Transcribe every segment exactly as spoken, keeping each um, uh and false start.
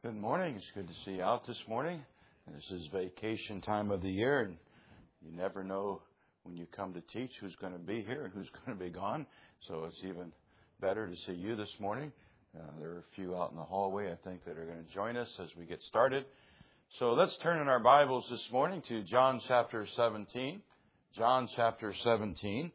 Good morning. It's good to see you out this morning. This is vacation time of the year, and you never know when you come to teach who's going to be here and who's going to be gone. So it's even better to see you this morning. Uh, there are a few out in the hallway, I think, that are going to join us as we get started. So let's turn in our Bibles this morning to John chapter seventeen. John chapter seventeen.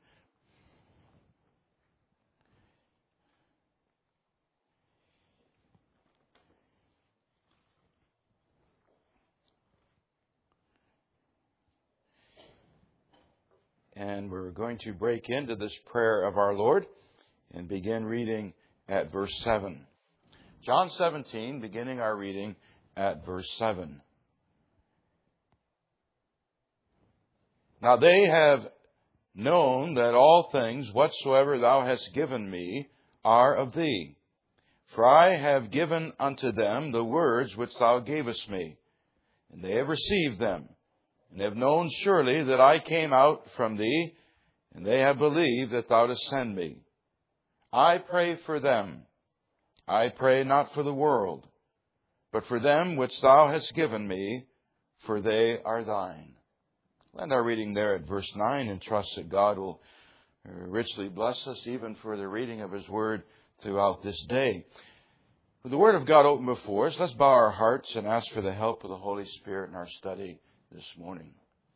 And we're going to break into this prayer of our Lord and begin reading at verse seven. John seventeen, beginning our reading at verse seven. Now they have known that all things whatsoever thou hast given me are of thee. For I have given unto them the words which thou gavest me, and they have received them, and have known surely that I came out from thee, and they have believed that thou didst send me. I pray for them. I pray not for the world, but for them which thou hast given me, for they are thine. End our reading there at verse nine, and trust that God will richly bless us even for the reading of His Word throughout this day. With the Word of God open before us, let's bow our hearts and ask for the help of the Holy Spirit in our study this morning.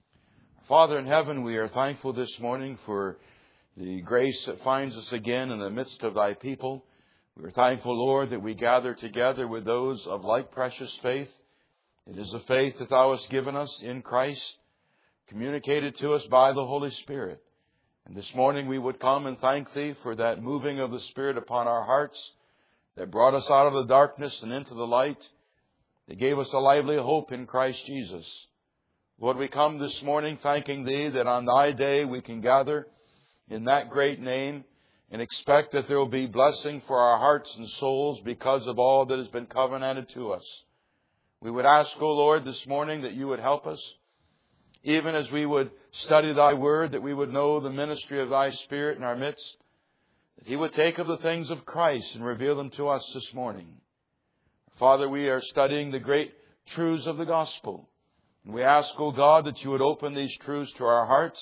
Father in heaven, we are thankful this morning for the grace that finds us again in the midst of Thy people. We are thankful, Lord, that we gather together with those of like precious faith. It is the faith that Thou hast given us in Christ, communicated to us by the Holy Spirit. And this morning we would come and thank Thee for that moving of the Spirit upon our hearts that brought us out of the darkness and into the light, that gave us a lively hope in Christ Jesus. Lord, we come this morning thanking Thee that on Thy day we can gather in that great name and expect that there will be blessing for our hearts and souls because of all that has been covenanted to us. We would ask, O Lord, this morning that You would help us, even as we would study Thy Word, that we would know the ministry of Thy Spirit in our midst, that He would take of the things of Christ and reveal them to us this morning. Father, we are studying the great truths of the gospel. And we ask, O God, that You would open these truths to our hearts,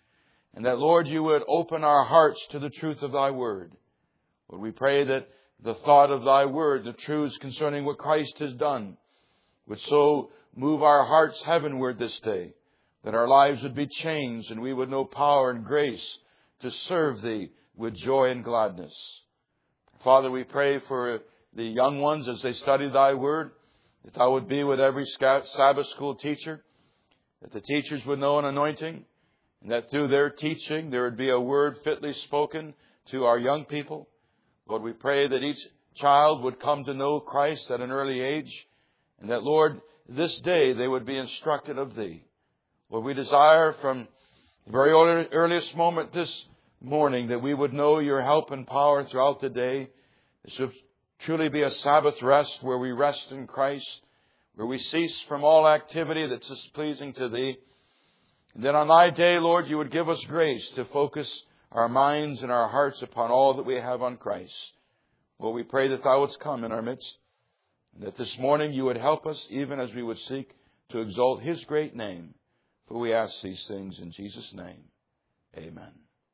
and that, Lord, You would open our hearts to the truth of Thy Word. Lord, we pray that the thought of Thy Word, the truths concerning what Christ has done, would so move our hearts heavenward this day, that our lives would be changed and we would know power and grace to serve Thee with joy and gladness. Father, we pray for the young ones as they study Thy Word, that Thou would be with every Sabbath school teacher, that the teachers would know an anointing, and that through their teaching there would be a word fitly spoken to our young people. Lord, we pray that each child would come to know Christ at an early age, and that, Lord, this day they would be instructed of Thee. Lord, we desire from the very earliest moment this morning that we would know Your help and power throughout the day. This would truly be a Sabbath rest where we rest in Christ, where we cease from all activity that's displeasing to Thee. And then on Thy day, Lord, You would give us grace to focus our minds and our hearts upon all that we have on Christ. Lord, we pray that Thou wouldst come in our midst, and that this morning You would help us even as we would seek to exalt His great name. For we ask these things in Jesus' name. Amen.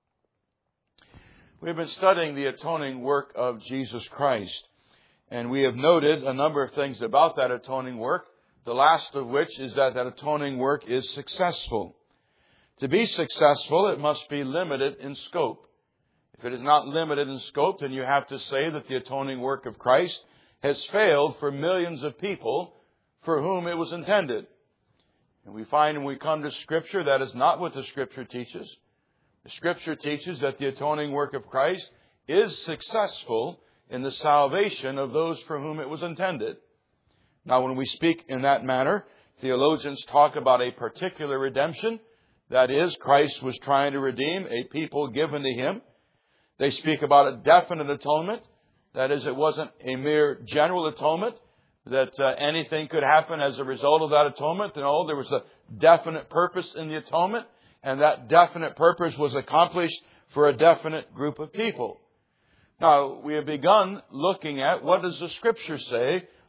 We've been studying the atoning work of Jesus Christ, and we have noted a number of things about that atoning work, the last of which is that that atoning work is successful. To be successful, it must be limited in scope. If it is not limited in scope, then you have to say that the atoning work of Christ has failed for millions of people for whom it was intended. And we find when we come to Scripture, that is not what the Scripture teaches. The Scripture teaches that the atoning work of Christ is successful in the salvation of those for whom it was intended. Now, when we speak in that manner, theologians talk about a particular redemption. That is, Christ was trying to redeem a people given to Him. They speak about a definite atonement. That is, it wasn't a mere general atonement, that uh, anything could happen as a result of that atonement. No, there was a definite purpose in the atonement, and that definite purpose was accomplished for a definite group of people. Now, we have begun looking at what does the Scripture say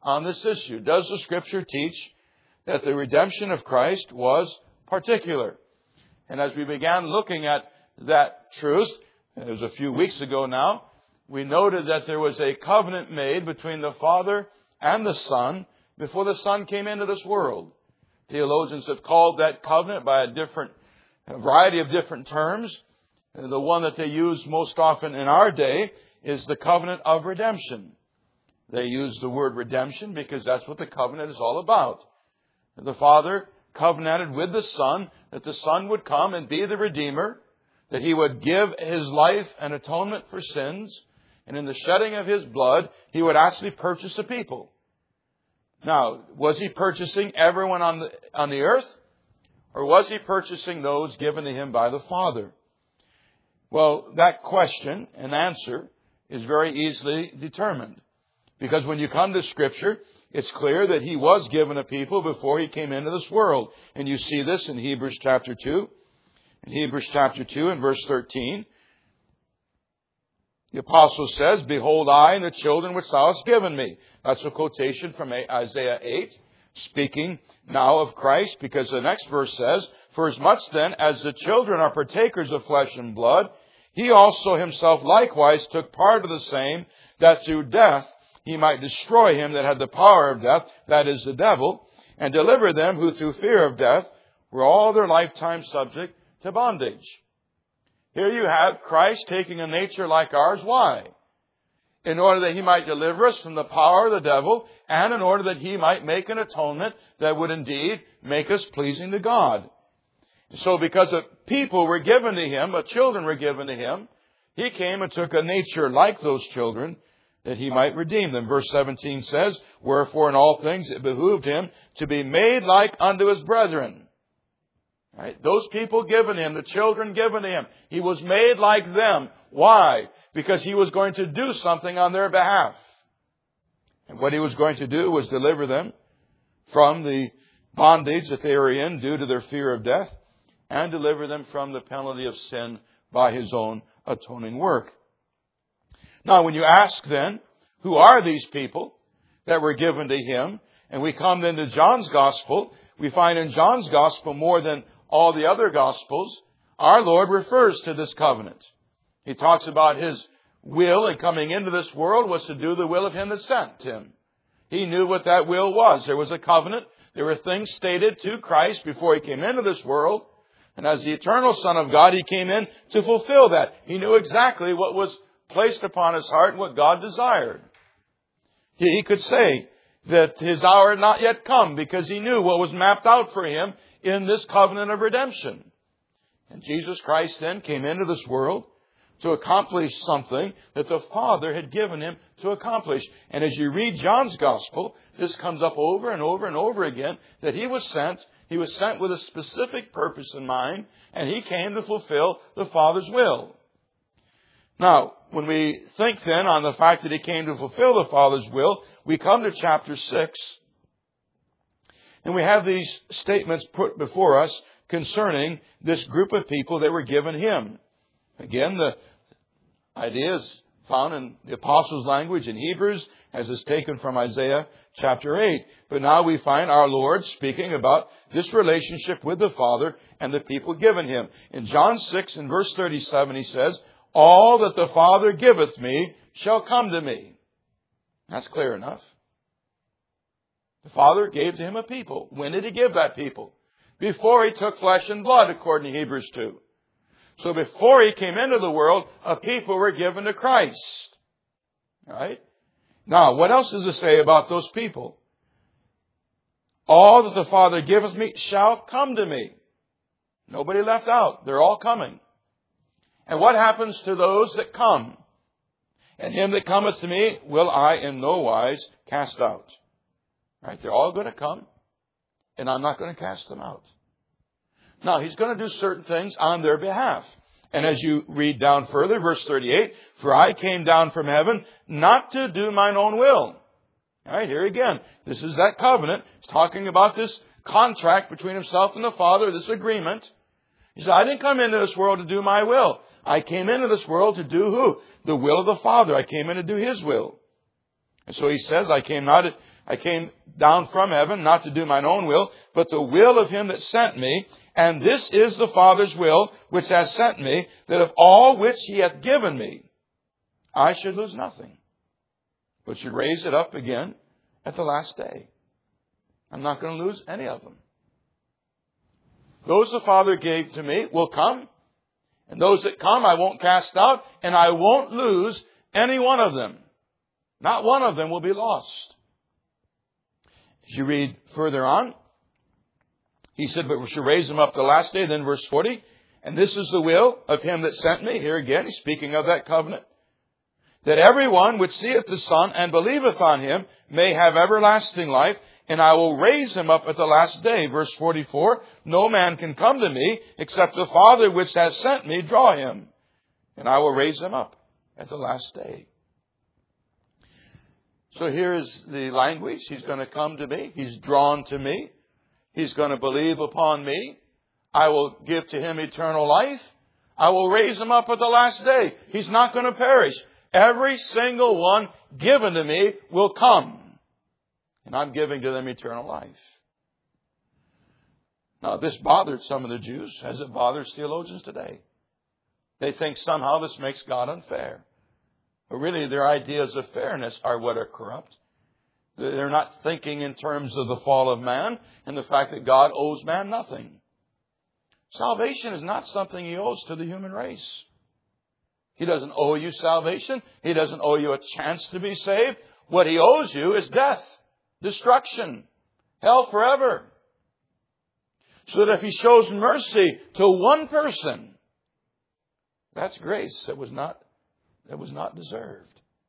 on this issue. Does the Scripture teach that the redemption of Christ was particular? And as we began looking at that truth, it was a few weeks ago now, we noted that there was a covenant made between the Father and the Son before the Son came into this world. Theologians have called that covenant by a different, a variety of different terms. The one that they use most often in our day is the covenant of redemption. They use the word redemption because that's what the covenant is all about. The Father covenanted with the Son that the Son would come and be the Redeemer, that He would give His life an atonement for sins, and in the shedding of His blood, He would actually purchase a people. Now, was He purchasing everyone on the, on the earth? Or was He purchasing those given to Him by the Father? Well, that question and answer is very easily determined. Because when you come to Scripture, it's clear that He was given a people before He came into this world. And you see this in Hebrews chapter two. In Hebrews chapter two and verse thirteen, the apostle says, "Behold, I and the children which thou hast given me." That's a quotation from Isaiah eight, speaking now of Christ, because the next verse says, "For as much then as the children are partakers of flesh and blood, He also Himself likewise took part of the same, that through death He might destroy him that had the power of death, that is the devil, and deliver them who through fear of death were all their lifetime subject to bondage." Here you have Christ taking a nature like ours. Why? In order that He might deliver us from the power of the devil, and in order that He might make an atonement that would indeed make us pleasing to God. So because a people were given to Him, a children were given to Him, He came and took a nature like those children, that He might redeem them. Verse seventeen says, "Wherefore in all things it behooved Him to be made like unto His brethren." Right? Those people given Him, the children given to Him, He was made like them. Why? Because He was going to do something on their behalf. And what He was going to do was deliver them from the bondage that they were in due to their fear of death, and deliver them from the penalty of sin by His own atoning work. Now, when you ask then, who are these people that were given to Him? And we come then to John's Gospel, we find in John's Gospel more than all the other Gospels, our Lord refers to this covenant. He talks about His will in coming into this world was to do the will of Him that sent Him. He knew what that will was. There was a covenant. There were things stated to Christ before He came into this world. And as the eternal Son of God, He came in to fulfill that. He knew exactly what was placed upon His heart and what God desired. He, he could say that His hour had not yet come because He knew what was mapped out for Him in this covenant of redemption. And Jesus Christ then came into this world to accomplish something that the Father had given Him to accomplish. And as you read John's Gospel, this comes up over and over and over again, that He was sent, He was sent with a specific purpose in mind, and He came to fulfill the Father's will. Now, when we think then on the fact that He came to fulfill the Father's will, we come to chapter six, and we have these statements put before us concerning this group of people that were given Him. Again, the idea is found in the Apostles' language in Hebrews, as is taken from Isaiah chapter eight. But now we find our Lord speaking about this relationship with the Father and the people given Him. In John six and verse thirty-seven, He says, "All that the Father giveth me shall come to me." That's clear enough. The Father gave to Him a people. When did He give that people? Before He took flesh and blood, according to Hebrews two. So before He came into the world, a people were given to Christ. All right? Now, what else does it say about those people? "All that the Father giveth me shall come to me." Nobody left out. They're all coming. And what happens to those that come? "And him that cometh to me will I in no wise cast out." Right? They're all going to come, and I'm not going to cast them out. Now, He's going to do certain things on their behalf. And as you read down further, verse thirty-eight, "For I came down from heaven not to do mine own will." All right, here again, this is that covenant. It's talking about this contract between Himself and the Father, this agreement. He said, I didn't come into this world to do my will. I came into this world to do who? The will of the Father. I came in to do His will. And so He says, I came not I came down from heaven not to do mine own will, but the will of him that sent me. And this is the Father's will which hath sent me, that of all which he hath given me, I should lose nothing, but should raise it up again at the last day. I'm not going to lose any of them. Those the Father gave to me will come, and those that come I won't cast out, and I won't lose any one of them. Not one of them will be lost. If you read further on, he said, but we shall raise him up the last day. Then verse forty, and this is the will of him that sent me. Here again, he's speaking of that covenant. That everyone which seeth the Son and believeth on him may have everlasting life, and I will raise him up at the last day. Verse forty-four, no man can come to me except the Father which has sent me draw him, and I will raise him up at the last day. So here is the language. He's going to come to me. He's drawn to me. He's going to believe upon me. I will give to him eternal life. I will raise him up at the last day. He's not going to perish. Every single one given to me will come. And I'm giving to them eternal life. Now, this bothered some of the Jews, as it bothers theologians today. They think somehow this makes God unfair. But really, their ideas of fairness are what are corrupt. They're not thinking in terms of the fall of man and the fact that God owes man nothing. Salvation is not something he owes to the human race. He doesn't owe you salvation. He doesn't owe you a chance to be saved. What he owes you is death, destruction, hell forever. So that if he shows mercy to one person, that's grace that was not, that was not deserved.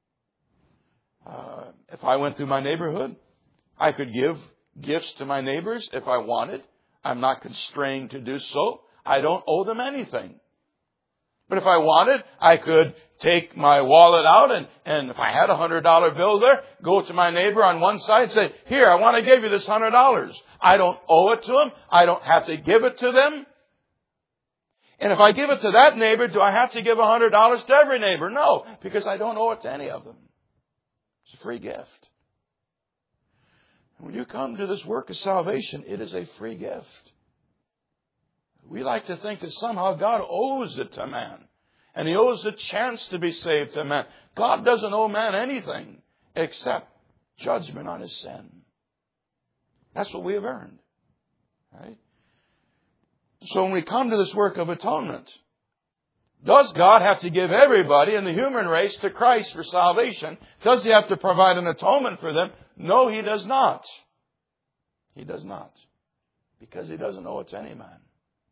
Uh, if I went through my neighborhood, I could give gifts to my neighbors if I wanted. I'm not constrained to do so. I don't owe them anything. But if I wanted, I could take my wallet out and, and if I had a hundred dollar bill there, go to my neighbor on one side and say, here, I want to give you this hundred dollars. I don't owe it to them. I don't have to give it to them. And if I give it to that neighbor, do I have to give a hundred dollars to every neighbor? No, because I don't owe it to any of them. It's a free gift. When you come to this work of salvation, it is a free gift. We like to think that somehow God owes it to man. And he owes the chance to be saved to man. God doesn't owe man anything except judgment on his sin. That's what we have earned. Right? So when we come to this work of atonement, does God have to give everybody in the human race to Christ for salvation? Does he have to provide an atonement for them? No, he does not. He does not. Because he doesn't owe it to any man.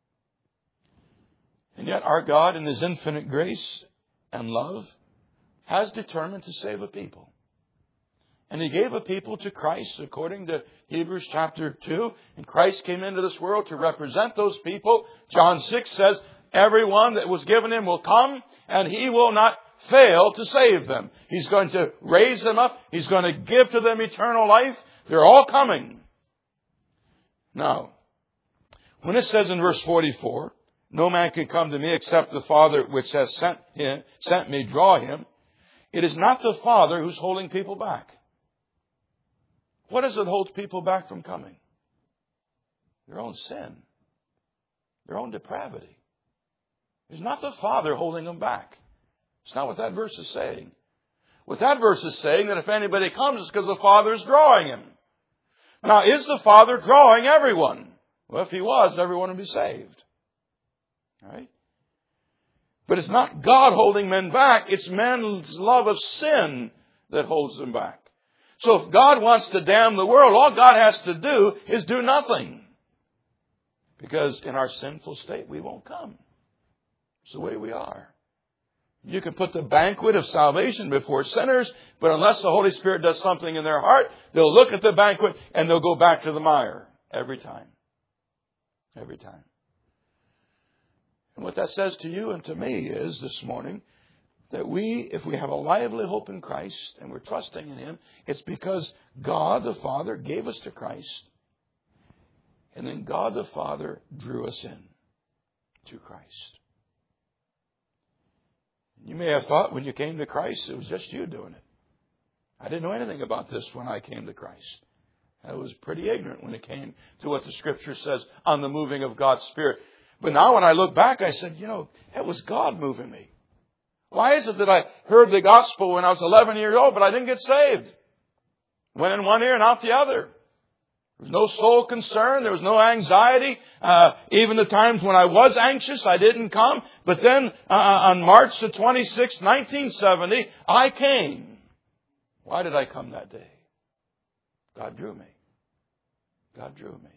And yet our God, in his infinite grace and love, has determined to save a people. And he gave a people to Christ, according to Hebrews chapter two. And Christ came into this world to represent those people. John six says, everyone that was given him will come, and he will not fail to save them. He's going to raise them up. He's going to give to them eternal life. They're all coming. Now, when it says in verse forty-four, no man can come to me except the Father which has sent him, sent me draw him, it is not the Father who's holding people back. What is it holds people back from coming? Their own sin. Their own depravity. It's not the Father holding them back. It's not what that verse is saying. What that verse is saying, that if anybody comes, it's because the Father is drawing him. Now, is the Father drawing everyone? Well, if he was, everyone would be saved. Right? But it's not God holding men back. It's man's love of sin that holds them back. So if God wants to damn the world, all God has to do is do nothing. Because in our sinful state, we won't come. It's the way we are. You can put the banquet of salvation before sinners, but unless the Holy Spirit does something in their heart, they'll look at the banquet and they'll go back to the mire every time. Every time. And what that says to you and to me is this morning that we, if we have a lively hope in Christ and we're trusting in him, it's because God the Father gave us to Christ. And then God the Father drew us in to Christ. You may have thought when you came to Christ, it was just you doing it. I didn't know anything about this when I came to Christ. I was pretty ignorant when it came to what the Scripture says on the moving of God's Spirit. But now when I look back, I said, you know, it was God moving me. Why is it that I heard the gospel when I was eleven years old, but I didn't get saved? Went in one ear and out the other. There was no soul concern. There was no anxiety. Uh, even the times when I was anxious, I didn't come. But then uh, on March the twenty-sixth, nineteen seventy, I came. Why did I come that day? God drew me. God drew me.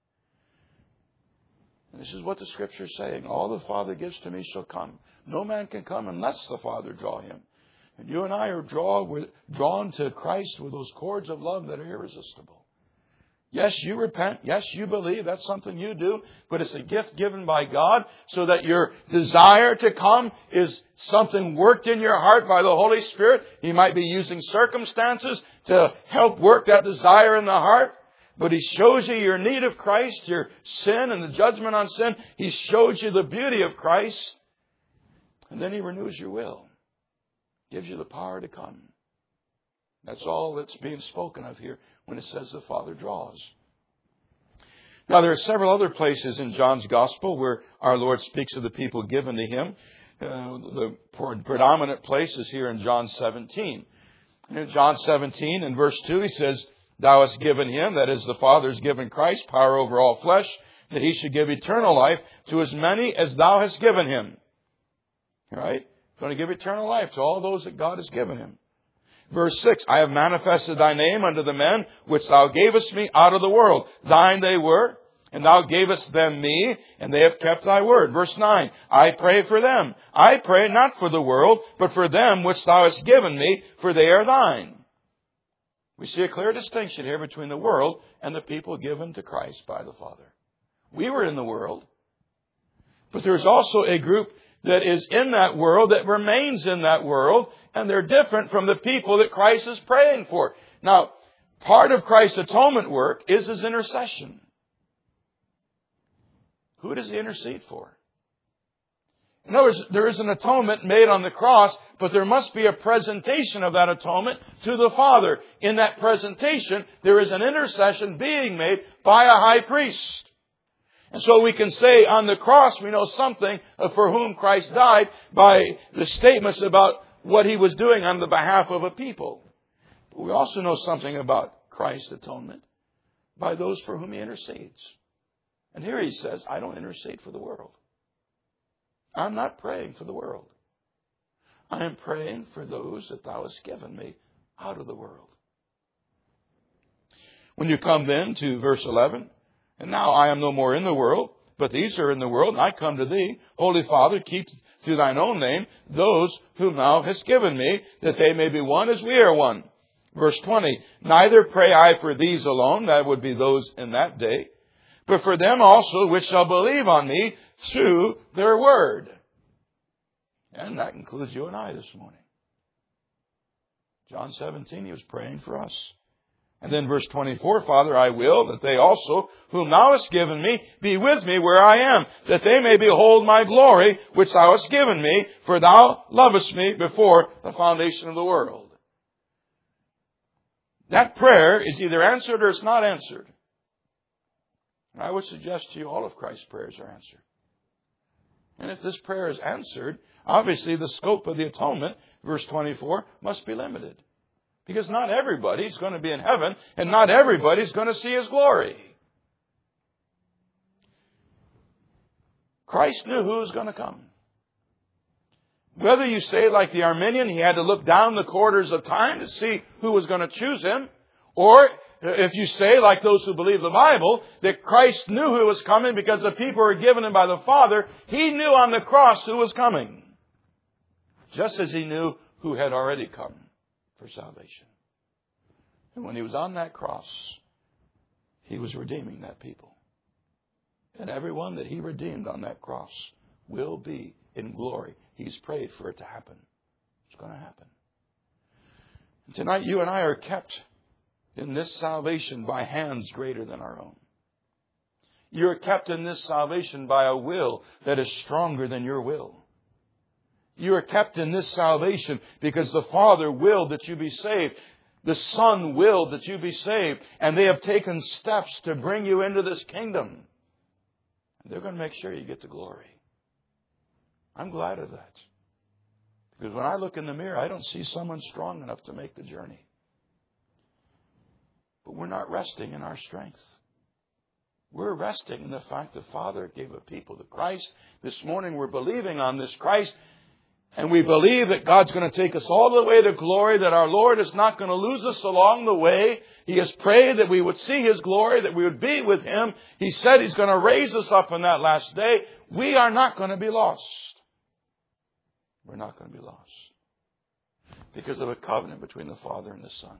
And this is what the Scripture is saying. All the Father gives to me shall come. No man can come unless the Father draw him. And you and I are draw, we're drawn to Christ with those cords of love that are irresistible. Yes, you repent. Yes, you believe. That's something you do. But it's a gift given by God so that your desire to come is something worked in your heart by the Holy Spirit. He might be using circumstances to help work that desire in the heart. But He shows you your need of Christ, your sin and the judgment on sin. He shows you the beauty of Christ. And then He renews your will. Gives you the power to come. That's all that's being spoken of here when it says the Father draws. Now, there are several other places in John's Gospel where our Lord speaks of the people given to Him. Uh, the predominant place is here in John seventeen. And in John seventeen, in verse two, He says, Thou hast given Him, that is, the Father has given Christ, power over all flesh, that He should give eternal life to as many as Thou hast given Him. All right? He's going to give eternal life to all those that God has given Him. Verse six, I have manifested Thy name unto the men which Thou gavest me out of the world. Thine they were, and Thou gavest them me, and they have kept Thy word. Verse nine, I pray for them. I pray not for the world, but for them which Thou hast given me, for they are Thine. We see a clear distinction here between the world and the people given to Christ by the Father. We were in the world, but there's also a group that is in that world, that remains in that world, and they're different from the people that Christ is praying for. Now, part of Christ's atonement work is His intercession. Who does He intercede for? In other words, there is an atonement made on the cross, but there must be a presentation of that atonement to the Father. In that presentation, there is an intercession being made by a high priest. And so we can say on the cross we know something of for whom Christ died by the statements about what He was doing on the behalf of a people. But we also know something about Christ's atonement by those for whom He intercedes. And here He says, I don't intercede for the world. I'm not praying for the world. I am praying for those that Thou hast given me out of the world. When you come then to verse eleven, and now I am no more in the world, but these are in the world, and I come to Thee. Holy Father, keep through Thine own name those whom Thou hast given me, that they may be one as we are one. Verse twenty, neither pray I for these alone, that would be those in that day, but for them also which shall believe on me through their word. And that includes you and I this morning. John seventeen, He was praying for us. And then verse twenty-four, Father, I will that they also, whom Thou hast given me, be with me where I am, that they may behold my glory, which Thou hast given me, for Thou lovest me before the foundation of the world. That prayer is either answered or it's not answered. And I would suggest to you all of Christ's prayers are answered. And if this prayer is answered, obviously the scope of the atonement, verse twenty-four, must be limited. Because not everybody's going to be in heaven, and not everybody's going to see His glory. Christ knew who was going to come. Whether you say, like the Arminian, He had to look down the quarters of time to see who was going to choose Him, or if you say, like those who believe the Bible, that Christ knew who was coming because the people were given Him by the Father, He knew on the cross who was coming. Just as He knew who had already come for salvation. And when He was on that cross, He was redeeming that people. And everyone that He redeemed on that cross will be in glory. He's prayed for it to happen. It's going to happen. And tonight you and I are kept in this salvation by hands greater than our own. You're kept in this salvation by a will that is stronger than your will. You are kept in this salvation because the Father willed that you be saved. The Son willed that you be saved. And they have taken steps to bring you into this kingdom. And they're going to make sure you get the glory. I'm glad of that. Because when I look in the mirror, I don't see someone strong enough to make the journey. But we're not resting in our strength. We're resting in the fact the Father gave a people to Christ. This morning we're believing on this Christ. And we believe that God's going to take us all the way to glory, that our Lord is not going to lose us along the way. He has prayed that we would see His glory, that we would be with Him. He said He's going to raise us up on that last day. We are not going to be lost. We're not going to be lost. Because of a covenant between the Father and the Son.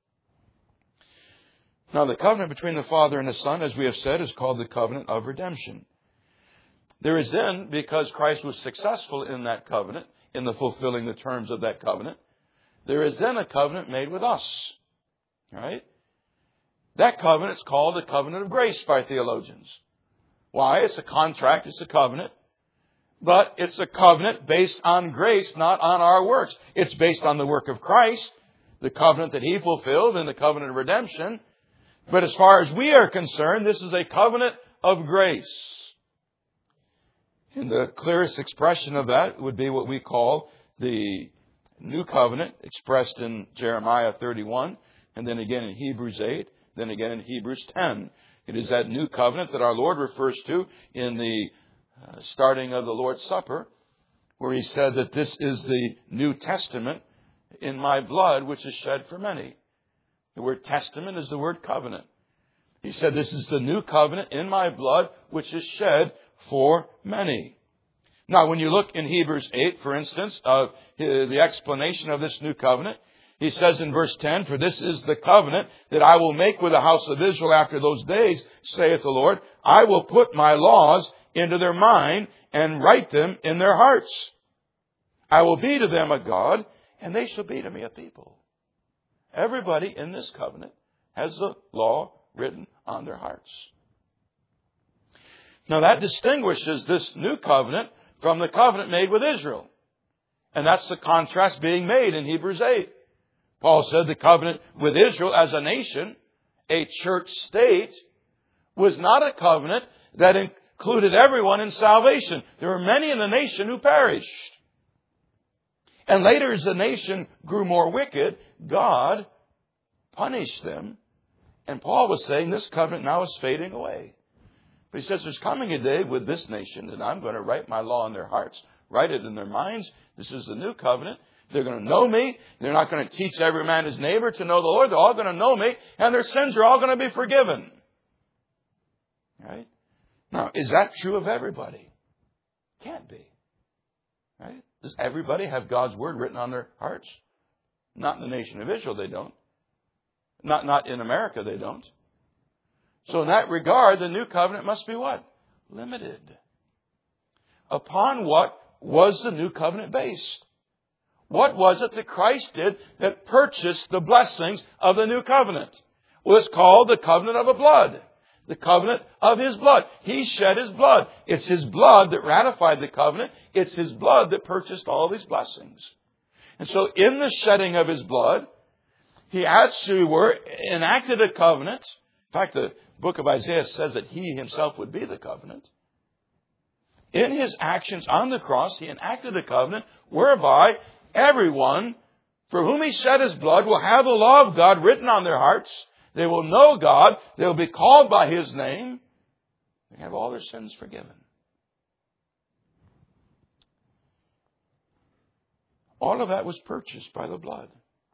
Now, the covenant between the Father and the Son, as we have said, is called the covenant of redemption. There is then, because Christ was successful in that covenant, in the fulfilling the terms of that covenant, there is then a covenant made with us. Right? That covenant is called the covenant of grace by theologians. Why? It's a contract, it's a covenant. But it's a covenant based on grace, not on our works. It's based on the work of Christ, the covenant that He fulfilled in the covenant of redemption. But as far as we are concerned, this is a covenant of grace. And the clearest expression of that would be what we call the new covenant, expressed in Jeremiah thirty-one, and then again in Hebrews eight, then again in Hebrews ten. It is that new covenant that our Lord refers to in the uh, starting of the Lord's Supper, where He said that this is the New Testament in my blood, which is shed for many. The word testament is the word covenant. He said, this is the new covenant in my blood, which is shed for many. Now, when you look in Hebrews eight, for instance, of the explanation of this new covenant, he says in verse ten, for this is the covenant that I will make with the house of Israel after those days, saith the Lord. I will put my laws into their mind and write them in their hearts. I will be to them a God, and they shall be to me a people. Everybody in this covenant has the law written on their hearts. Now that distinguishes this new covenant from the covenant made with Israel. And that's the contrast being made in Hebrews eight. Paul said the covenant with Israel as a nation, a church state, was not a covenant that included everyone in salvation. There were many in the nation who perished. And later, as the nation grew more wicked, God punished them. And Paul was saying this covenant now is fading away. But he says there's coming a day with this nation that I'm going to write my law in their hearts, write it in their minds. This is the new covenant. They're going to know me. They're not going to teach every man his neighbor to know the Lord. They're all going to know me. And their sins are all going to be forgiven. Right? Now, is that true of everybody? Can't be. Right? Does everybody have God's word written on their hearts? Not in the nation of Israel, they don't. Not, not in America, they don't. So in that regard, the new covenant must be what? Limited. Upon what was the new covenant based? What was it that Christ did that purchased the blessings of the new covenant? Well, it's called the covenant of the blood. The covenant of His blood. He shed His blood. It's His blood that ratified the covenant. It's His blood that purchased all these blessings. And so in the shedding of His blood, He actually were enacted a covenant. In fact, the book of Isaiah says that He Himself would be the covenant. In His actions on the cross, He enacted a covenant whereby everyone for whom He shed His blood will have the law of God written on their hearts. They will know God. They will be called by His name. They have all their sins forgiven. All of that was purchased by the blood.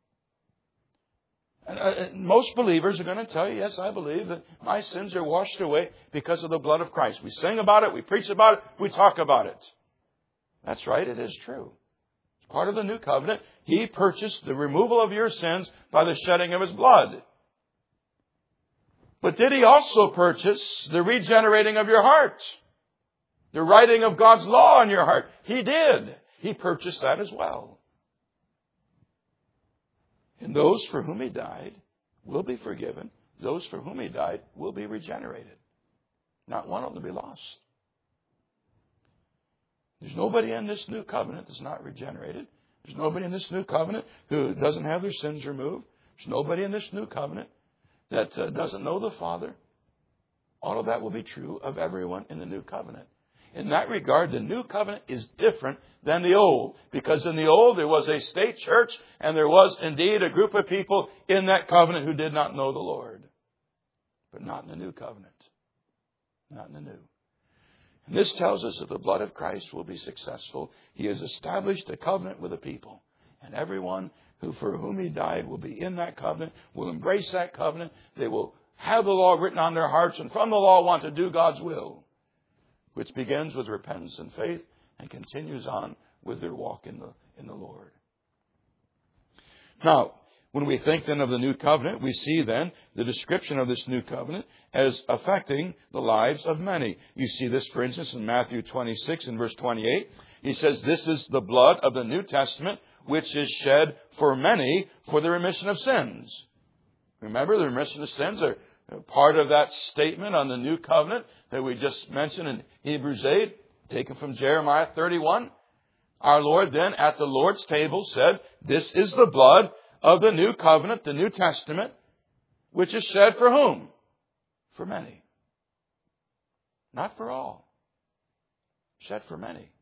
And, uh, most believers are going to tell you, yes, I believe that my sins are washed away because of the blood of Christ. We sing about it, we preach about it, we talk about it. That's right, it is true. It's part of the new covenant. He purchased the removal of your sins by the shedding of His blood. But did He also purchase the regenerating of your heart? The writing of God's law in your heart? He did. He purchased that as well. And those for whom He died will be forgiven. Those for whom He died will be regenerated. Not one of them will be lost. There's nobody in this new covenant that's not regenerated. There's nobody in this new covenant who doesn't have their sins removed. There's nobody in this new covenant that uh, doesn't know the Father. All of that will be true of everyone in the new covenant. In that regard, the new covenant is different than the old. Because in the old, there was a state church, and there was indeed a group of people in that covenant who did not know the Lord. But not in the new covenant. Not in the new. And this tells us that the blood of Christ will be successful. He has established a covenant with the people. And everyone who for whom He died will be in that covenant, will embrace that covenant. They will have the law written on their hearts, and from the law want to do God's will, which begins with repentance and faith and continues on with their walk in the, in the Lord. Now, when we think then of the new covenant, we see then the description of this new covenant as affecting the lives of many. You see this, for instance, in Matthew twenty-six and verse twenty-eight. He says, "This is the blood of the New Testament, which is shed for many for the remission of sins." Remember, the remission of sins are part of that statement on the new covenant that we just mentioned in Hebrews eight, taken from Jeremiah thirty-one. Our Lord then at the Lord's table said, "This is the blood of the new covenant, the New Testament, which is shed for whom? For many." Not for all. Shed for many.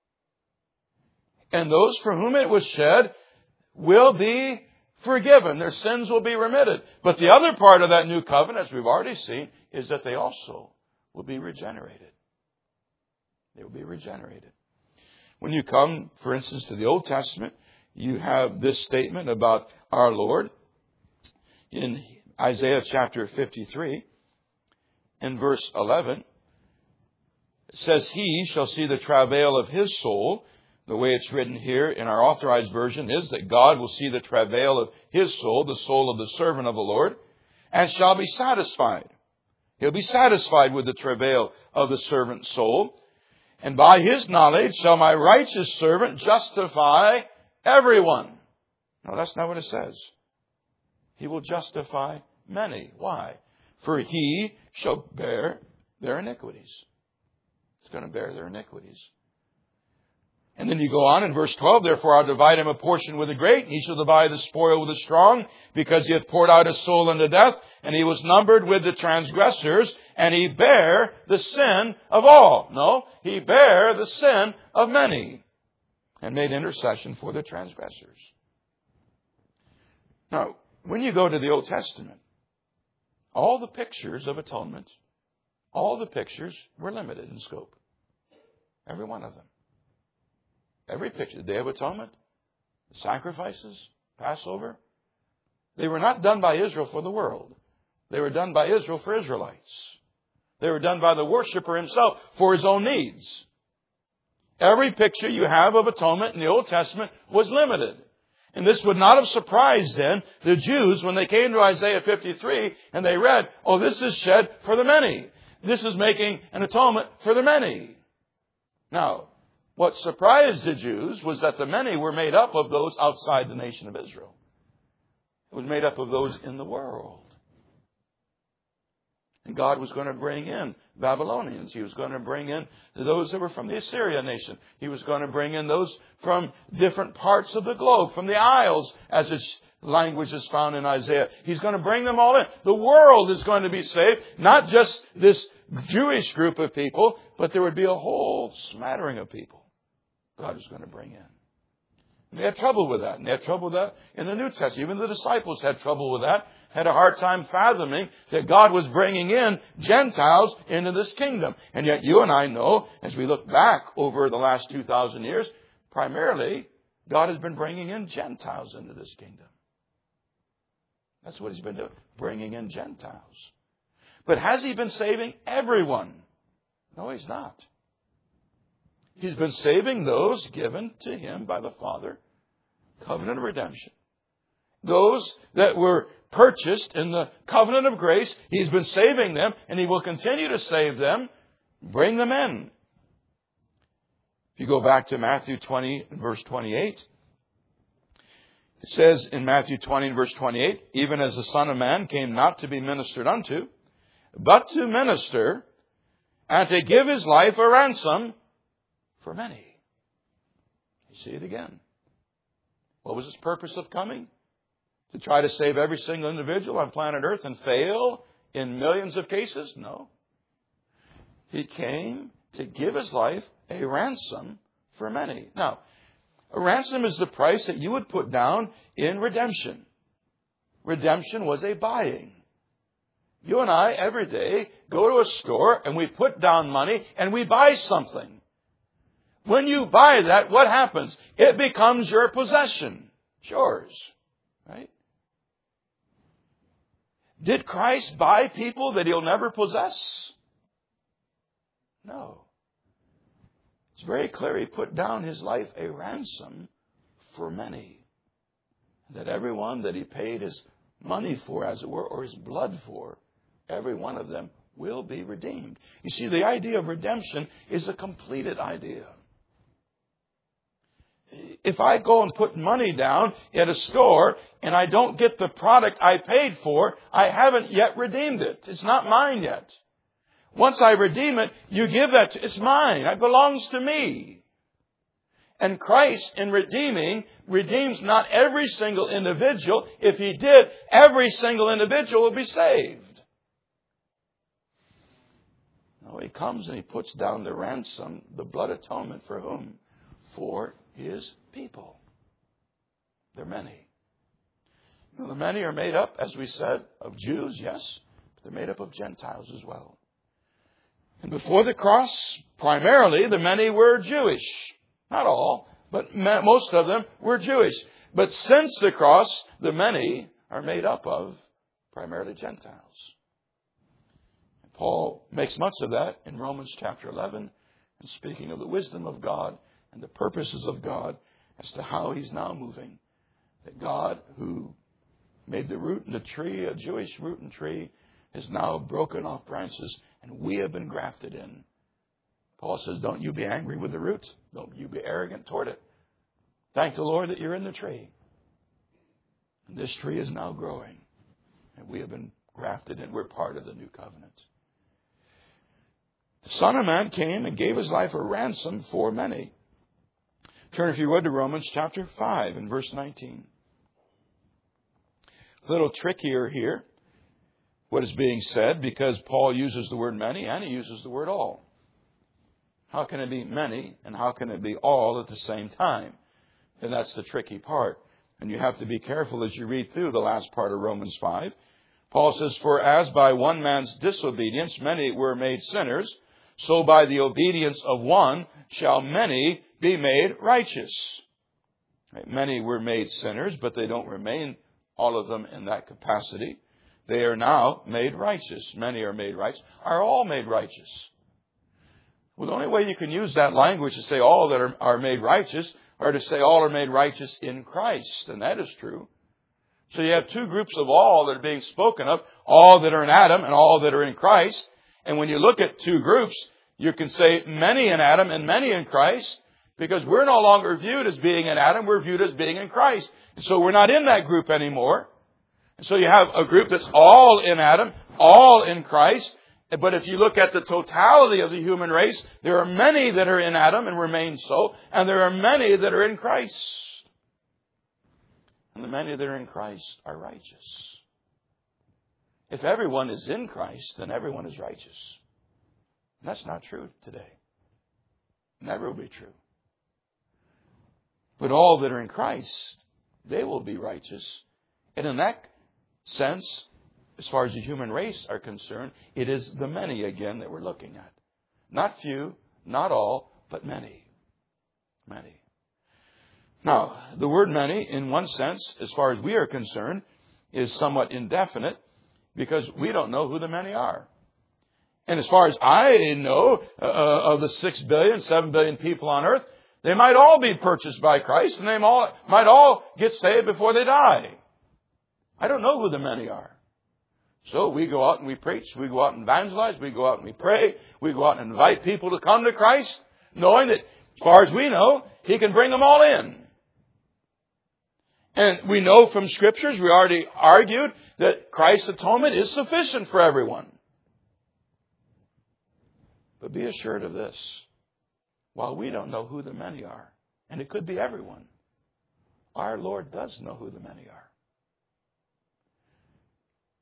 And those for whom it was shed will be forgiven. Their sins will be remitted. But the other part of that new covenant, as we've already seen, is that they also will be regenerated. They will be regenerated. When you come, for instance, to the Old Testament, you have this statement about our Lord in Isaiah chapter fifty-three, in verse eleven. It says, "He shall see the travail of his soul." The way it's written here in our authorized version is that God will see the travail of His soul, the soul of the servant of the Lord, and shall be satisfied. He'll be satisfied with the travail of the servant's soul. "And by His knowledge shall my righteous servant justify everyone." No, that's not what it says. He will justify many. Why? "For He shall bear their iniquities." He's going to bear their iniquities. And then you go on in verse twelve, "Therefore I'll divide him a portion with the great, and he shall divide the spoil with the strong, because he hath poured out his soul unto death, and he was numbered with the transgressors, and he bare the sin of all." No, he bare the sin of many, and made intercession for the transgressors. Now, when you go to the Old Testament, all the pictures of atonement, all the pictures were limited in scope. Every one of them. Every picture, the Day of Atonement, the sacrifices, Passover, they were not done by Israel for the world. They were done by Israel for Israelites. They were done by the worshiper himself for his own needs. Every picture you have of atonement in the Old Testament was limited. And this would not have surprised then the Jews when they came to Isaiah fifty-three and they read, "Oh, this is shed for the many. This is making an atonement for the many." Now, what surprised the Jews was that the many were made up of those outside the nation of Israel. It was made up of those in the world. And God was going to bring in Babylonians. He was going to bring in those that were from the Assyrian nation. He was going to bring in those from different parts of the globe, from the Isles, as its language is found in Isaiah. He's going to bring them all in. The world is going to be saved, not just this Jewish group of people, but there would be a whole smattering of people God is going to bring in. And they had trouble with that. And they had trouble with that in the New Testament. Even the disciples had trouble with that. Had a hard time fathoming that God was bringing in Gentiles into this kingdom. And yet you and I know, as we look back over the last two thousand years, primarily God has been bringing in Gentiles into this kingdom. That's what He's been doing, bringing in Gentiles. But has He been saving everyone? No, He's not. He's been saving those given to Him by the Father, covenant of redemption. Those that were purchased in the covenant of grace, He's been saving them, and He will continue to save them, bring them in. If you go back to Matthew twenty, verse twenty-eight, it says in Matthew twenty, verse twenty-eight, "Even as the Son of Man came not to be ministered unto, but to minister, and to give His life a ransom for many." You see it again. What was His purpose of coming? To try to save every single individual on planet Earth and fail in millions of cases? No. He came to give His life a ransom for many. Now, a ransom is the price that you would put down in redemption. Redemption was a buying. You and I, every day, go to a store and we put down money and we buy something. When you buy that, what happens? It becomes your possession. It's yours. Right? Did Christ buy people that He'll never possess? No. It's very clear He put down His life a ransom for many. That everyone that He paid His money for, as it were, or His blood for, every one of them will be redeemed. You see, the idea of redemption is a completed idea. If I go and put money down at a store and I don't get the product I paid for, I haven't yet redeemed it. It's not mine yet. Once I redeem it, you give that to, it's mine. It belongs to me. And Christ, in redeeming, redeems not every single individual. If He did, every single individual will be saved. No, He comes and He puts down the ransom, the blood atonement for whom? For His people. They're many. Now, the many are made up, as we said, of Jews, yes, but they're made up of Gentiles as well. And before the cross, primarily, the many were Jewish. Not all, but most of them were Jewish. But since the cross, the many are made up of primarily Gentiles. And Paul makes much of that in Romans chapter eleven, and speaking of the wisdom of God and the purposes of God as to how He's now moving. That God, who made the root and the tree, a Jewish root and tree, has now broken off branches, and we have been grafted in. Paul says, don't you be angry with the root. Don't you be arrogant toward it. Thank the Lord that you're in the tree. And this tree is now growing, and we have been grafted in. We're part of the new covenant. The Son of Man came and gave His life a ransom for many. Turn, if you would, to Romans chapter five and verse nineteen. A little trickier here, what is being said, because Paul uses the word many and he uses the word all. How can it be many and how can it be all at the same time? And that's the tricky part. And you have to be careful as you read through the last part of Romans five. Paul says, for as by one man's disobedience many were made sinners, so by the obedience of one shall many be made righteous. Right? Many were made sinners, but they don't remain, all of them, in that capacity. They are now made righteous. Many are made righteous. Are all made righteous? Well, the only way you can use that language to say all that are, are made righteous are to say all are made righteous in Christ. And that is true. So you have two groups of all that are being spoken of. All that are in Adam and all that are in Christ. And when you look at two groups, you can say many in Adam and many in Christ. Because we're no longer viewed as being in Adam. We're viewed as being in Christ. And so we're not in that group anymore. And so you have a group that's all in Adam, all in Christ. But if you look at the totality of the human race, there are many that are in Adam and remain so. And there are many that are in Christ. And the many that are in Christ are righteous. If everyone is in Christ, then everyone is righteous. And that's not true today. Never will be true. But all that are in Christ, they will be righteous. And in that sense, as far as the human race are concerned, it is the many again that we're looking at. Not few, not all, but many. Many. Now, the word many, in one sense, as far as we are concerned, is somewhat indefinite because we don't know who the many are. And as far as I know, uh, of the six billion, seven billion people on earth, they might all be purchased by Christ and they all, might all get saved before they die. I don't know who the many are. So we go out and we preach, we go out and evangelize, we go out and we pray, we go out and invite people to come to Christ, knowing that as far as we know, He can bring them all in. And we know from Scriptures, we already argued, that Christ's atonement is sufficient for everyone. But be assured of this. While we don't know who the many are, and it could be everyone, our Lord does know who the many are.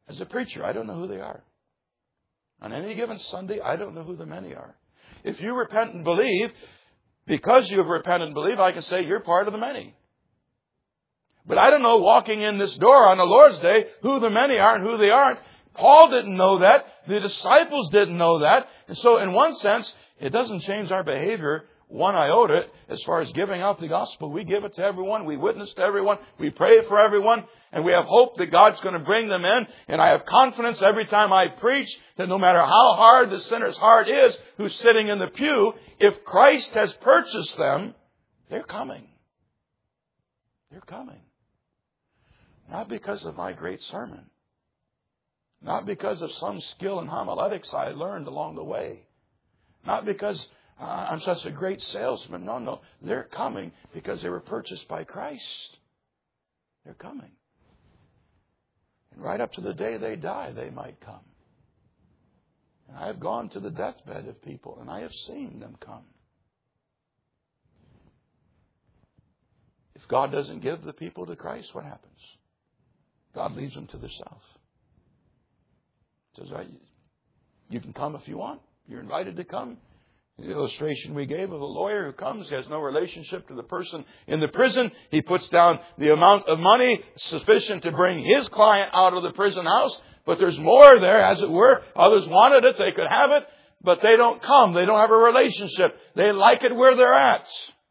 As a preacher, I don't know who they are. On any given Sunday, I don't know who the many are. If you repent and believe, because you have repented and believed, I can say you're part of the many. But I don't know, walking in this door on the Lord's Day, who the many are and who they aren't. Paul didn't know that. The disciples didn't know that. And so in one sense, it doesn't change our behavior one iota as far as giving out the gospel. We give it to everyone. We witness to everyone. We pray for everyone. And we have hope that God's going to bring them in. And I have confidence every time I preach that no matter how hard the sinner's heart is who's sitting in the pew, if Christ has purchased them, they're coming. They're coming. Not because of my great sermon. Not because of some skill in homiletics I learned along the way. Not because uh, I'm such a great salesman. No, no. They're coming because they were purchased by Christ. They're coming. And right up to the day they die, they might come. And I have gone to the deathbed of people, and I have seen them come. If God doesn't give the people to Christ, what happens? God leads them to the south. He says, you can come if you want. You're invited to come. The illustration we gave of the lawyer who comes, he has no relationship to the person in the prison. He puts down the amount of money sufficient to bring his client out of the prison house. But there's more there, as it were. Others wanted it. They could have it. But they don't come. They don't have a relationship. They like it where they're at.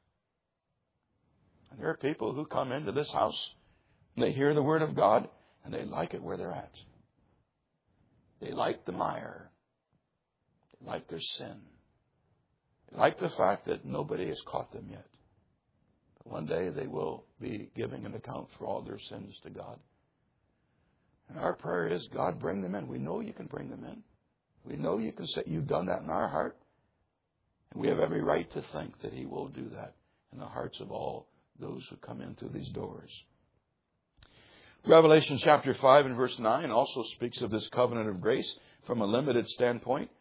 And there are people who come into this house and they hear the Word of God and they like it where they're at. They like the mire. They like their sin. They like the fact that nobody has caught them yet. But one day they will be giving an account for all their sins to God. And our prayer is, God, bring them in. We know you can bring them in. We know you can say you've done that in our heart. And we have every right to think that He will do that in the hearts of all those who come in through these doors. Revelation chapter five and verse nine also speaks of this covenant of grace from a limited standpoint.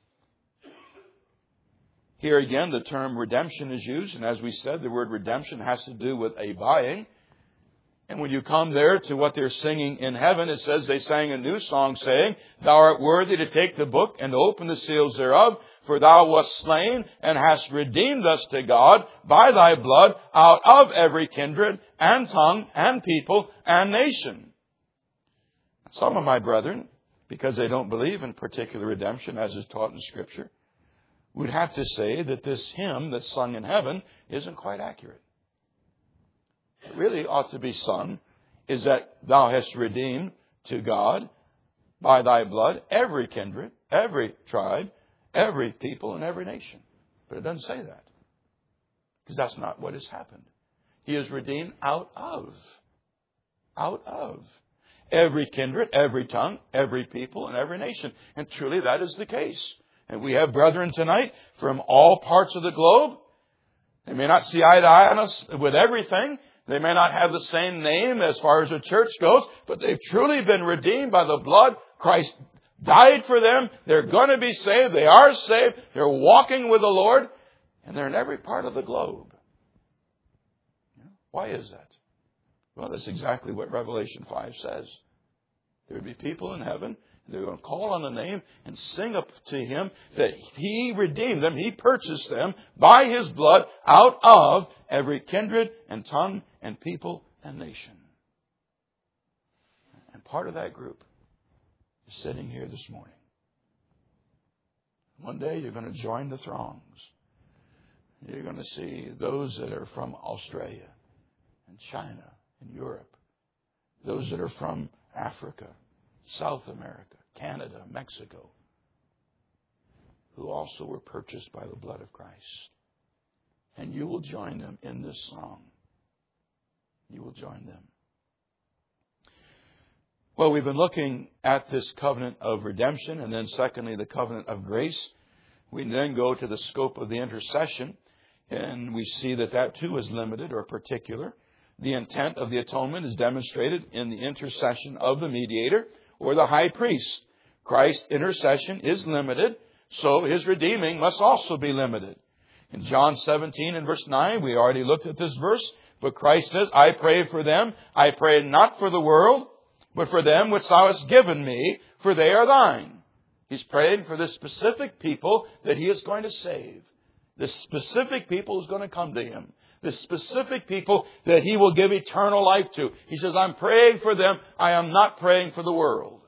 Here again, the term redemption is used. And as we said, the word redemption has to do with a buying. And when you come there to what they're singing in heaven, it says they sang a new song saying, Thou art worthy to take the book and to open the seals thereof, for Thou wast slain and hast redeemed us to God by Thy blood out of every kindred and tongue and people and nation. Some of my brethren, because they don't believe in particular redemption as is taught in Scripture, would have to say that this hymn that's sung in heaven isn't quite accurate. It really ought to be sung is that Thou hast redeemed to God by Thy blood every kindred, every tribe, every people, and every nation. But it doesn't say that. Because that's not what has happened. He is redeemed out of, out of every kindred, every tongue, every people, and every nation. And truly that is the case. And we have brethren tonight from all parts of the globe. They may not see eye to eye on us with everything. They may not have the same name as far as the church goes, but they've truly been redeemed by the blood. Christ died for them. They're going to be saved. They are saved. They're walking with the Lord. And they're in every part of the globe. Why is that? Well, that's exactly what Revelation five says. There would be people in heaven. They're going to call on the name and sing up to Him that He redeemed them. He purchased them by His blood out of every kindred and tongue and people and nation. And part of that group is sitting here this morning. One day you're going to join the throngs. You're going to see those that are from Australia and China and Europe. Those that are from Africa, South America, Canada, Mexico, who also were purchased by the blood of Christ. And you will join them in this song. You will join them. Well, we've been looking at this covenant of redemption, and then secondly, the covenant of grace. We then go to the scope of the intercession, and we see that that too is limited or particular. The intent of the atonement is demonstrated in the intercession of the mediator or the high priest. Christ's intercession is limited, so His redeeming must also be limited. In John seventeen and verse nine, we already looked at this verse, but Christ says, I pray for them. I pray not for the world, but for them which thou hast given me, for they are thine. He's praying for this specific people that he is going to save. This specific people is going to come to him. This specific people that he will give eternal life to. He says, I'm praying for them. I am not praying for the world.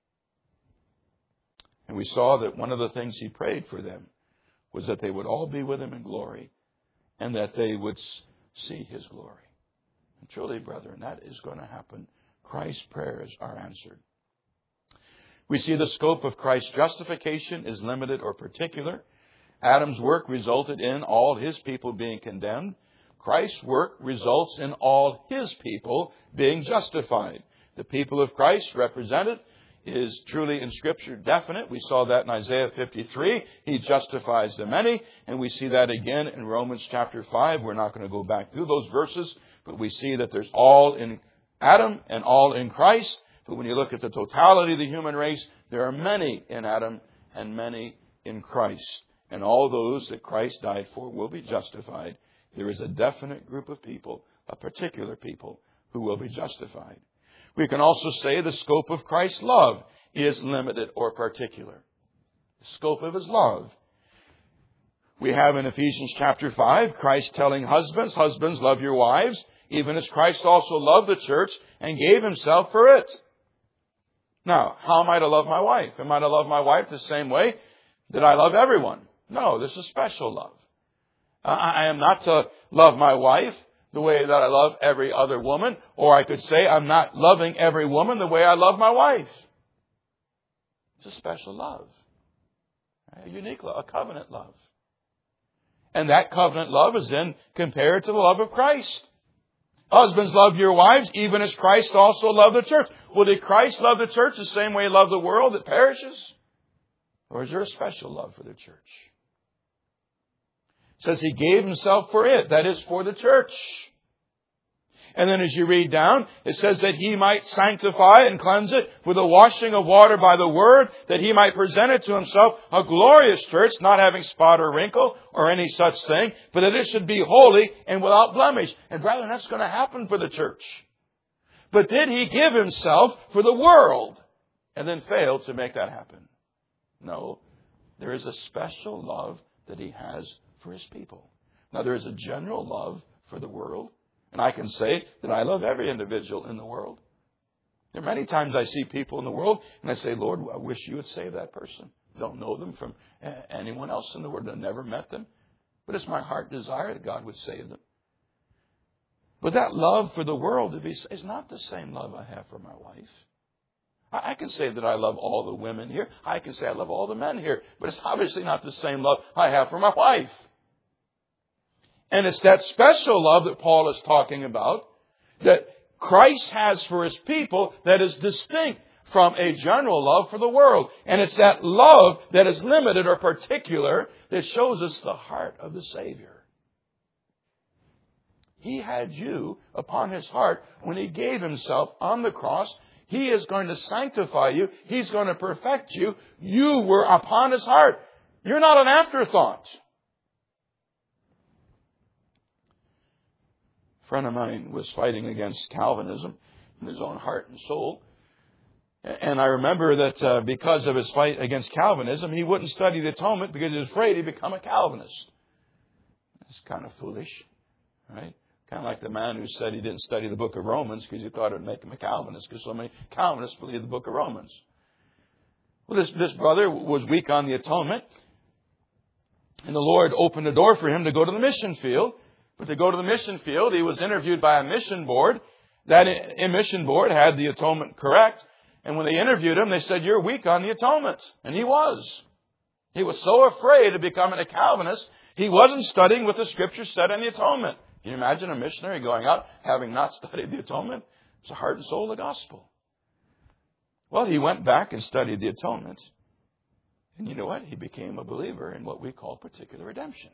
And we saw that one of the things he prayed for them was that they would all be with him in glory and that they would see his glory. And truly, brethren, that is going to happen. Christ's prayers are answered. We see the scope of Christ's justification is limited or particular. Adam's work resulted in all his people being condemned. Christ's work results in all his people being justified. The people of Christ represented is truly in Scripture definite. We saw that in Isaiah fifty-three. He justifies the many. And we see that again in Romans chapter five. We're not going to go back through those verses, but we see that there's all in Adam and all in Christ. But when you look at the totality of the human race, there are many in Adam and many in Christ. And all those that Christ died for will be justified. There is a definite group of people, a particular people, who will be justified. We can also say the scope of Christ's love is limited or particular. The scope of his love. We have in Ephesians chapter five, Christ telling husbands, husbands, love your wives, even as Christ also loved the church and gave himself for it. Now, how am I to love my wife? Am I to love my wife the same way that I love everyone? No, this is special love. I am not to love my wife the way that I love every other woman, or I could say I'm not loving every woman the way I love my wife. It's a special love, a unique love, a covenant love. And that covenant love is then compared to the love of Christ. Husbands, love your wives, even as Christ also loved the church. Well, did Christ love the church the same way he loved the world that perishes? Or is there a special love for the church? It says he gave himself for it. That is for the church. And then as you read down, it says that he might sanctify and cleanse it with the washing of water by the word, that he might present it to himself a glorious church, not having spot or wrinkle or any such thing, but that it should be holy and without blemish. And brethren, that's going to happen for the church. But did he give himself for the world and then fail to make that happen? No. There is a special love that he has for his people. Now, there is a general love for the world. And I can say that I love every individual in the world. There are many times I see people in the world and I say, Lord, I wish you would save that person. Don't know them from anyone else in the world. I've never met them. But it's my heart desire that God would save them. But that love for the world to be is not the same love I have for my wife. I can say that I love all the women here. I can say I love all the men here. But it's obviously not the same love I have for my wife. And it's that special love that Paul is talking about that Christ has for his people that is distinct from a general love for the world. And it's that love that is limited or particular that shows us the heart of the Savior. He had you upon his heart when he gave himself on the cross. He is going to sanctify you. He's going to perfect you. You were upon his heart. You're not an afterthought. A friend of mine was fighting against Calvinism in his own heart and soul. And I remember that uh, because of his fight against Calvinism, he wouldn't study the atonement because he was afraid he'd become a Calvinist. It's kind of foolish, right? Kind of like the man who said he didn't study the book of Romans because he thought it would make him a Calvinist because so many Calvinists believe the book of Romans. Well, this, this brother was weak on the atonement. And the Lord opened the door for him to go to the mission field. But to go to the mission field, he was interviewed by a mission board. That mission board had the atonement correct. And when they interviewed him, they said, you're weak on the atonement. And he was. He was so afraid of becoming a Calvinist, he wasn't studying what the Scriptures said on the atonement. Can you imagine a missionary going out having not studied the atonement? It's the heart and soul of the gospel. Well, he went back and studied the atonement. And you know what? He became a believer in what we call particular redemption.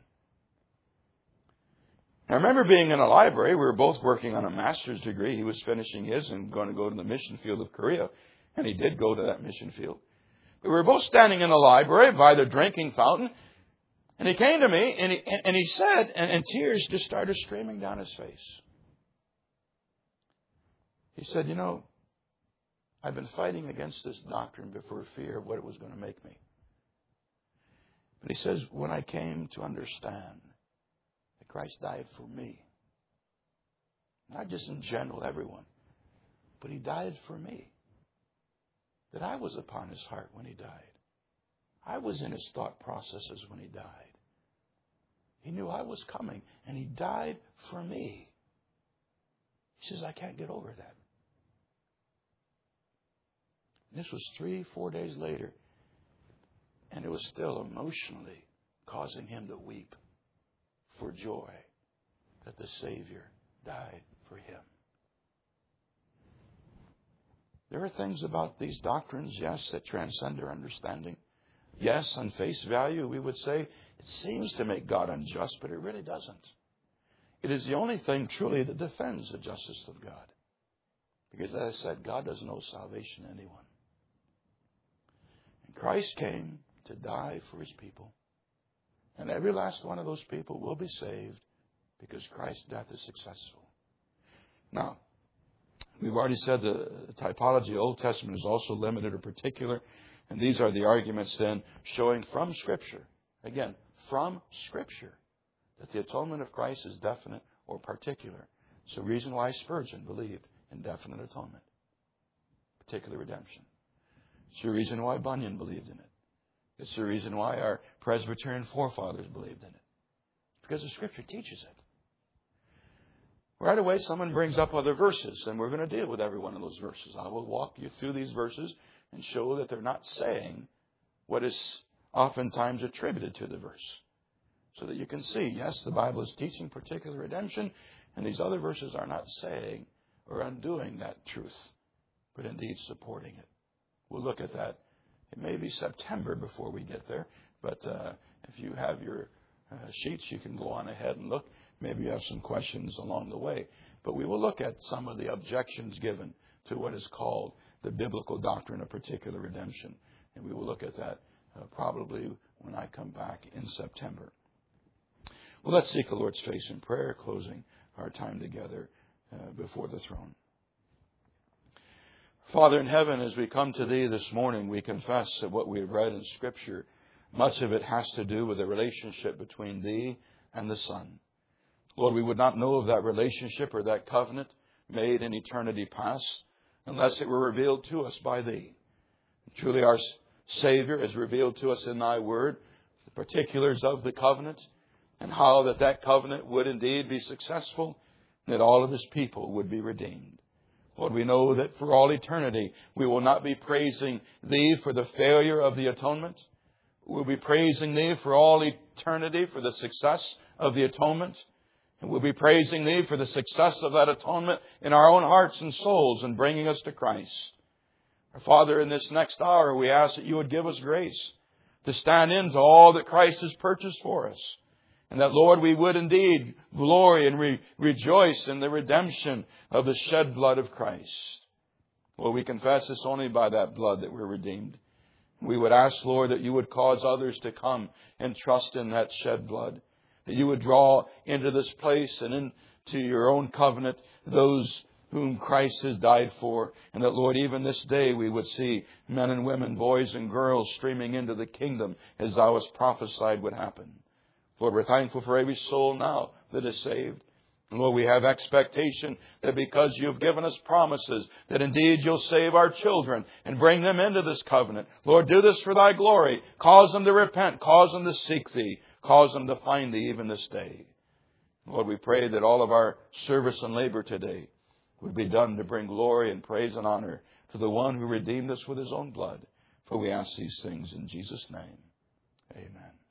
I remember being in a library. We were both working on a master's degree. He was finishing his and going to go to the mission field of Korea. And he did go to that mission field. We were both standing in the library by the drinking fountain. And he came to me and he, and he said, and, and tears just started streaming down his face. He said, you know, I've been fighting against this doctrine for fear of what it was going to make me. But he says, when I came to understand that Christ died for me, not just in general, everyone, but He died for me, that I was upon His heart when He died. I was in His thought processes when He died. He knew I was coming, and He died for me. He says, I can't get over that. And this was three, four days later, and it was still emotionally causing him to weep for joy that the Savior died for him. There are things about these doctrines, yes, that transcend our understanding. Yes, on face value, we would say it seems to make God unjust, but it really doesn't. It is the only thing truly that defends the justice of God. Because as I said, God doesn't owe salvation to anyone. And Christ came to die for His people. And every last one of those people will be saved because Christ's death is successful. Now, we've already said the typology of the Old Testament is also limited or particular. And these are the arguments then showing from Scripture, again, from Scripture, that the atonement of Christ is definite or particular. It's the reason why Spurgeon believed in definite atonement, particular redemption. It's the reason why Bunyan believed in it. It's the reason why our Presbyterian forefathers believed in it. Because the Scripture teaches it. Right away, someone brings up other verses, and we're going to deal with every one of those verses. I will walk you through these verses and show that they're not saying what is oftentimes attributed to the verse. So that you can see, yes, the Bible is teaching particular redemption, and these other verses are not saying or undoing that truth, but indeed supporting it. We'll look at that. It may be September before we get there, but uh, if you have your uh, sheets, you can go on ahead and look. Maybe you have some questions along the way. But we will look at some of the objections given to what is called the biblical doctrine of particular redemption. And we will look at that uh, probably when I come back in September. Well, let's seek the Lord's face in prayer, closing our time together uh, before the throne. Father in heaven, as we come to Thee this morning, we confess that what we have read in Scripture, much of it has to do with the relationship between Thee and the Son. Lord, we would not know of that relationship or that covenant made in eternity past unless it were revealed to us by Thee. Truly our Savior has revealed to us in Thy Word the particulars of the covenant and how that that covenant would indeed be successful and that all of His people would be redeemed. Lord, we know that for all eternity we will not be praising Thee for the failure of the atonement. We'll be praising Thee for all eternity for the success of the atonement. And we'll be praising Thee for the success of that atonement in our own hearts and souls and bringing us to Christ. Our Father, in this next hour, we ask that You would give us grace to stand into all that Christ has purchased for us. And that, Lord, we would indeed glory and re- rejoice in the redemption of the shed blood of Christ. Lord, we confess it's only by that blood that we're redeemed. We would ask, Lord, that You would cause others to come and trust in that shed blood. That You would draw into this place and into Your own covenant those whom Christ has died for. And that, Lord, even this day we would see men and women, boys and girls streaming into the kingdom as Thou hast prophesied would happen. Lord, we're thankful for every soul now that is saved. And Lord, we have expectation that because You've given us promises that indeed You'll save our children and bring them into this covenant. Lord, do this for Thy glory. Cause them to repent. Cause them to seek Thee. Cause them to find Thee even this day. Lord, we pray that all of our service and labor today would be done to bring glory and praise and honor to the One who redeemed us with His own blood. For we ask these things in Jesus' name. Amen.